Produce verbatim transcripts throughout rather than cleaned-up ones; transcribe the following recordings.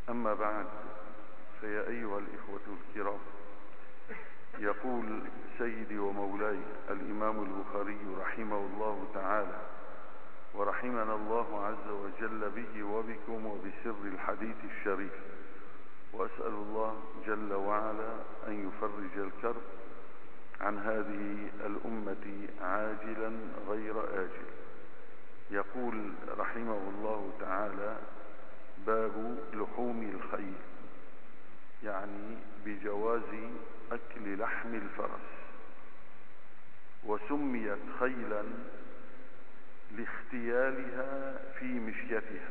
أما بعد، فيا أيها الإخوة الكرام، يقول سيدي ومولاي الإمام البخاري رحمه الله تعالى، ورحمنا الله عز وجل به وبكم وبسر الحديث الشريف، وأسأل الله جل وعلا أن يفرج الكرب عن هذه الأمة عاجلا غير آجل. يقول رحمه الله تعالى: باب لحوم الخيل، يعني بجواز أكل لحم الفرس. وسميت خيلا لاختيالها في مشيتها،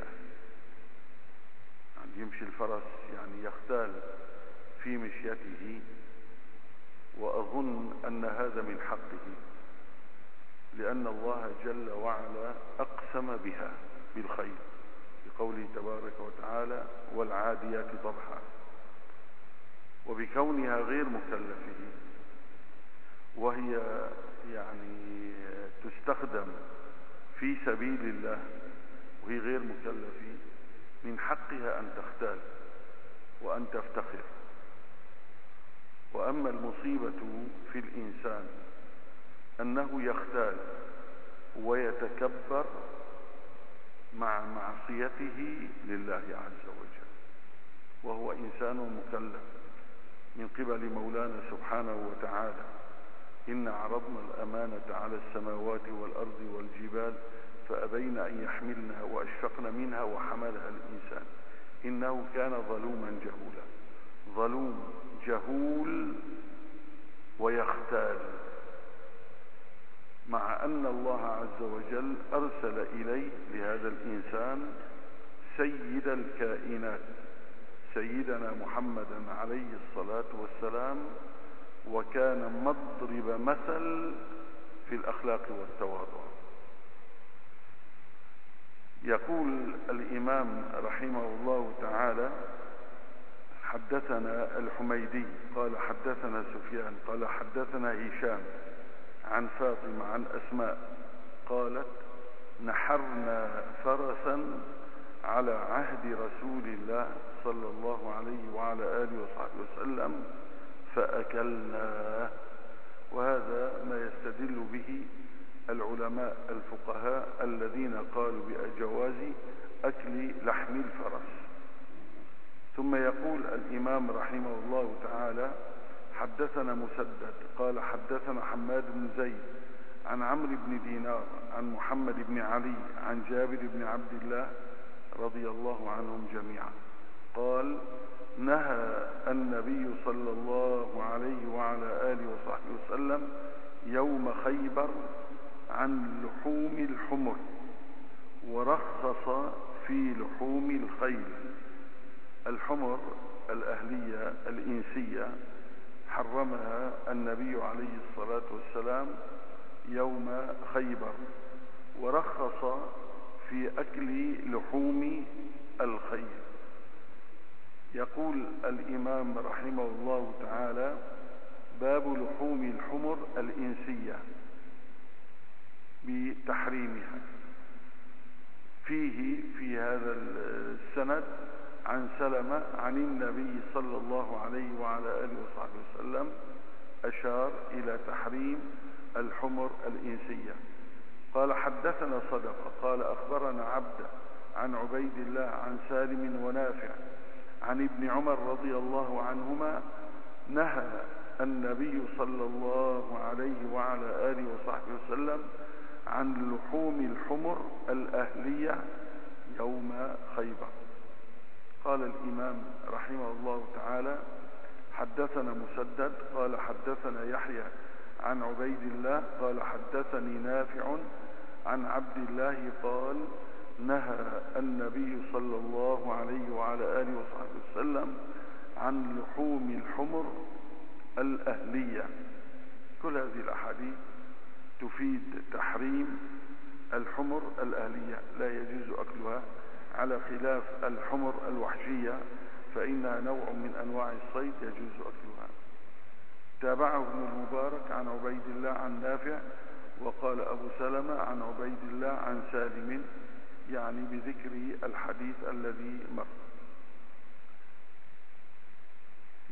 يعني يمشي الفرس يعني يختال في مشيته، وأظن أن هذا من حقه، لأن الله جل وعلا أقسم بها بالخيل بقوله تبارك وتعالى: والعاديات ضبحا. وبكونها غير مكلفه، وهي يعني تستخدم في سبيل الله وهي غير مكلفة، من حقها أن تختال وأن تفتخر. وأما المصيبة في الإنسان أنه يختال ويتكبر مع معصيته لله عز وجل، وهو إنسان مكلف من قبل مولانا سبحانه وتعالى: إن عرضنا الأمانة على السماوات والأرض والجبال فأبين أن يحملنها وأشفقن منها وحملها الإنسان إنه كان ظلوما جهولا. ظلوم جهول ويختال، مع أن الله عز وجل أرسل إليه لهذا الإنسان سيد الكائنات، سيدنا محمدا عليه الصلاة والسلام، وكان مضرب مثل في الأخلاق والتواضع. يقول الإمام رحمه الله تعالى: حدثنا الحميدي قال حدثنا سفيان قال حدثنا هشام عن فاطمة عن أسماء قالت: نحرنا فرسا على عهد رسول الله صلى الله عليه وعلى آله وصحبه وسلم فأكلناه. وهذا ما يستدل به العلماء الفقهاء الذين قالوا بجواز أكل لحم الفرس. ثم يقول الإمام رحمه الله تعالى: حدثنا مسدد قال حدثنا حماد بن زيد عن عمرو بن دينار عن محمد بن علي عن جابر بن عبد الله رضي الله عنهم جميعا قال: نهى النبي صلى الله عليه وعلى آله وصحبه وسلم يوم خيبر عن لحوم الحمر، ورخص في لحوم الخيل. الحمر الأهلية الإنسية حرمها النبي عليه الصلاة والسلام يوم خيبر، ورخص في أكل لحوم الخيل. يقول الإمام رحمه الله تعالى: باب لحوم الحمر الإنسية بتحريمها. فيه في هذا السند عن سلمة عن النبي صلى الله عليه وعلى آله وصحبه وسلم أشار إلى تحريم الحمر الإنسية. قال: حدثنا صدقة قال أخبرنا عبد عن عبيد الله عن سالم ونافع عن ابن عمر رضي الله عنهما: نهى النبي صلى الله عليه وعلى آله وصحبه وسلم عن لحوم الحمر الأهلية يوم خيبر. قال الإمام رحمه الله تعالى: حدثنا مسدد قال حدثنا يحيى عن عبيد الله قال حدثني نافع عن عبد الله قال: نهى النبي صلى الله عليه وعلى آله وصحبه وسلم عن لحوم الحمر الأهلية. كل هذه الأحاديث تفيد تحريم الحمر الأهلية، لا يجوز أكلها، على خلاف الحمر الوحشية فإنها نوع من أنواع الصيد يجوز أكلها. تابعه ابن المبارك عن عبيد الله عن نافع، وقال أبو سلمة عن عبيد الله عن سالم، يعني بذكر الحديث الذي مر.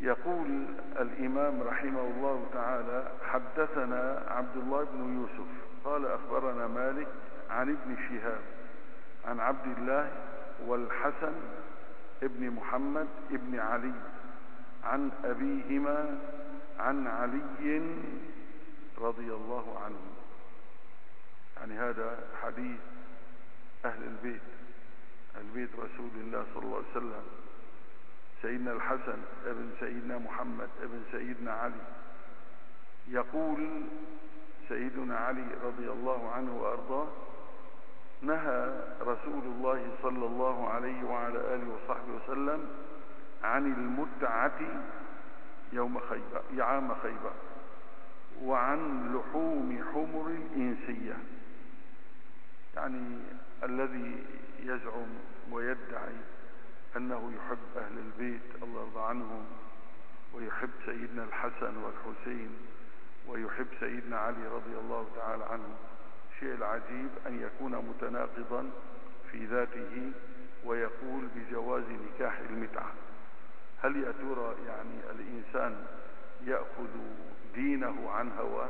يقول الإمام رحمه الله تعالى: حدثنا عبد الله بن يوسف قال أخبرنا مالك عن ابن شهاب عن عبد الله والحسن ابن محمد ابن علي عن أبيهما عن علي رضي الله عنه. يعني هذا حديث أهل البيت، البيت رسول الله صلى الله عليه وسلم، سيدنا الحسن ابن سيدنا محمد ابن سيدنا علي. يقول سيدنا علي رضي الله عنه وأرضاه: نهى رسول الله صلى الله عليه وعلى آله وصحبه وسلم عن المتعة يوم خيبر عام خيبر، وعن لحوم حمر الإنسية. يعني الذي يزعم ويدعي أنه يحب أهل البيت الله يرضى عنهم، ويحب سيدنا الحسن والحسين، ويحب سيدنا علي رضي الله تعالى عنه، شيء العجيب أن يكون متناقضا في ذاته ويقول بجواز نكاح المتعة. هل يا ترى يعني الإنسان يأخذ دينه عن هواه؟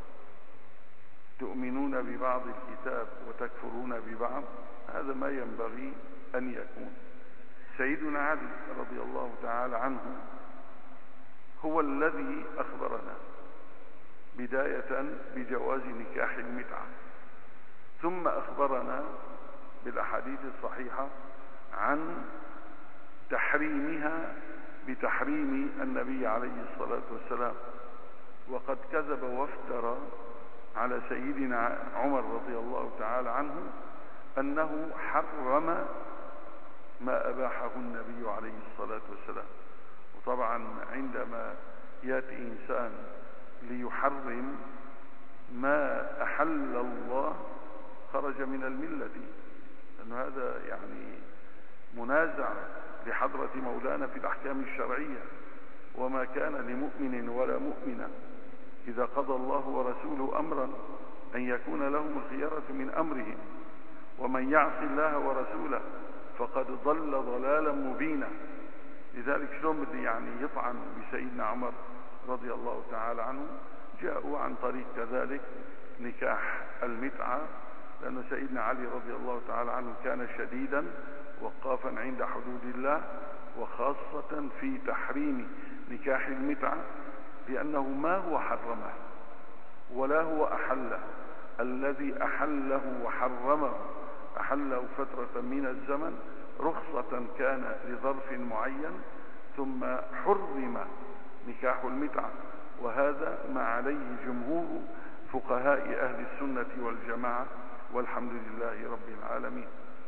تؤمنون ببعض الكتاب وتكفرون ببعض؟ هذا ما ينبغي أن يكون. سيدنا علي رضي الله تعالى عنه هو الذي أخبرنا بداية بجواز نكاح المتعة، ثم أخبرنا بالأحاديث الصحيحة عن تحريمها بتحريم النبي عليه الصلاة والسلام. وقد كذب وافترى على سيدنا عمر رضي الله تعالى عنه أنه حرم ما أباحه النبي عليه الصلاة والسلام. وطبعا عندما يأتي إنسان ليحرم ما أحل الله خرج من الملة، لأن هذا يعني منازع لحضرة مولانا في الأحكام الشرعية. وما كان لمؤمن ولا مؤمنة إذا قضى الله ورسوله أمرا أن يكون لهم الخيرة من أمرهم، ومن يعص الله ورسوله فقد ضل ضلالا مبينا. لذلك شلون بدي يعني يطعن بسيدنا عمر رضي الله تعالى عنه؟ جاءوا عن طريق كذلك نكاح المتعة، لأن سيدنا علي رضي الله تعالى عنه كان شديدا وقافا عند حدود الله، وخاصة في تحريم نكاح المتعة، لأنه ما هو حرمه ولا هو أحله. الذي أحله وحرمه أحله فترة من الزمن رخصة كان لظرف معين، ثم حرم نكاح المتعة. وهذا ما عليه جمهور فقهاء أهل السنة والجماعة، والحمد لله رب العالمين.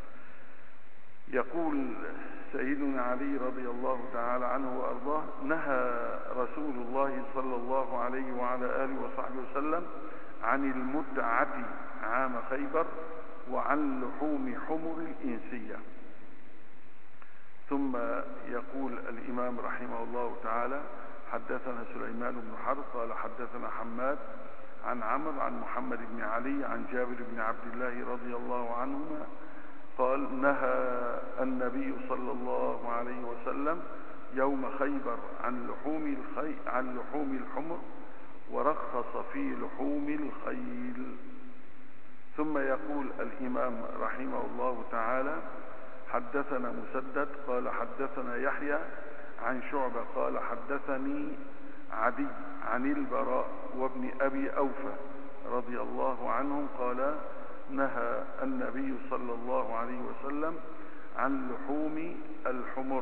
يقول سيدنا علي رضي الله تعالى عنه وأرضاه: نهى رسول الله صلى الله عليه وعلى آله وصحبه وسلم عن المتعة عام خيبر، وعن لحوم حمر الإنسية. ثم يقول الإمام رحمه الله تعالى: حدثنا سليمان بن حرب قال حدثنا حماد عن عمرو عن محمد بن علي عن جابر بن عبد الله رضي الله عنهما قال: نهى النبي صلى الله عليه وسلم يوم خيبر عن لحوم الخيل عن لحوم الحمر، ورخص في لحوم الخيل. ثم يقول الإمام رحمه الله تعالى: حدثنا مسدد قال حدثنا يحيى عن شعبة قال حدثني عدي عن البراء وابن أبي أوفى رضي الله عنهم قال: نهى النبي صلى الله عليه وسلم عن لحوم الحمر.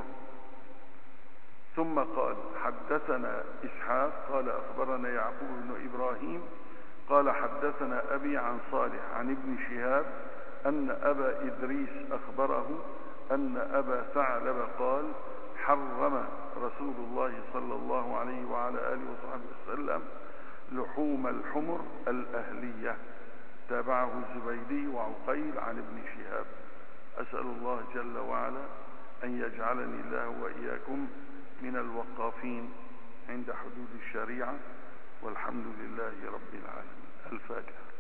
ثم قال: حدثنا إسحاق قال أخبرنا يعقوب بن إبراهيم قال حدثنا أبي عن صالح عن ابن شهاب أن أبا إدريس أخبره أن أبا ثعلب قال: حرم رسول الله صلى الله عليه وعلى آله وصحبه وسلم لحوم الحمر الأهلية. تابعه الزبيدي وعقيل عن ابن شهاب. أسأل الله جل وعلا أن يجعلني الله وإياكم من الوقافين عند حدود الشريعة، والحمد لله رب العالمين. الفاتحة.